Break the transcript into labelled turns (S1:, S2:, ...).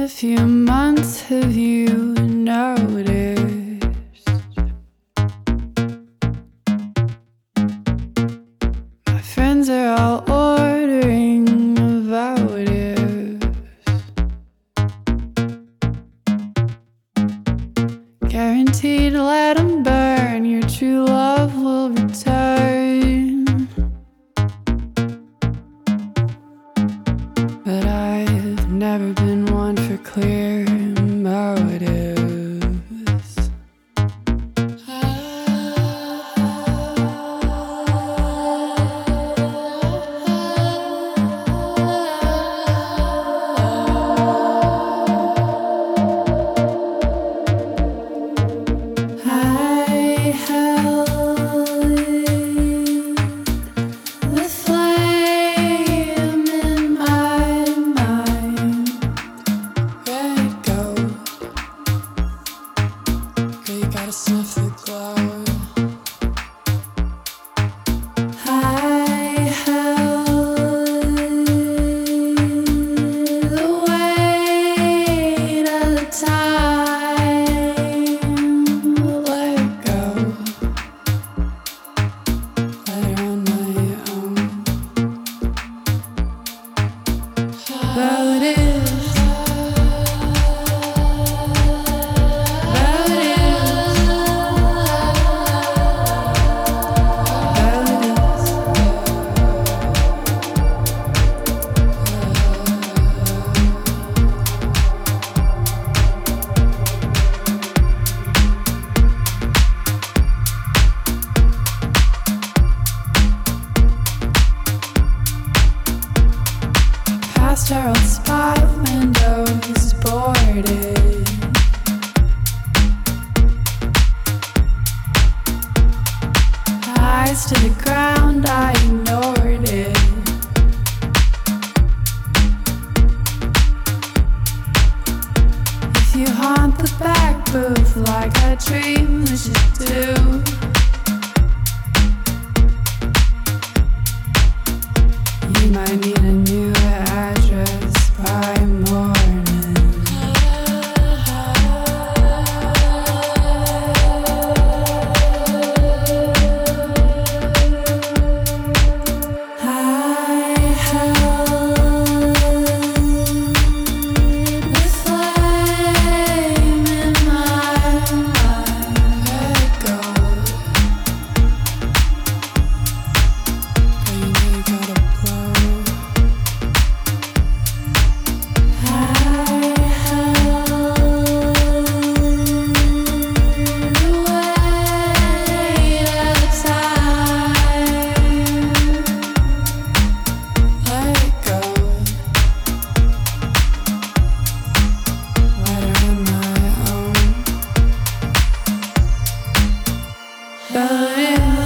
S1: a few months, have you noticed? My friends are all ordering votives, guaranteed to let them burn. Your true love will return. But I've never been one for clear motives. I held the flame in my mind. Let it go. Girl, you gotta sniff the glow. I held the weight of the time. Let it go. Let it on my own. Motives. Past our old spot, windows boarded. Eyes to the ground, I ignored it. If you haunt the back booth like I dreamed we should do, you might need a new address by morning. I held the flame in my mind. Let it go. Girl, you know you gotta blow. I held the weight of the time. Let it go. Let her on my own. But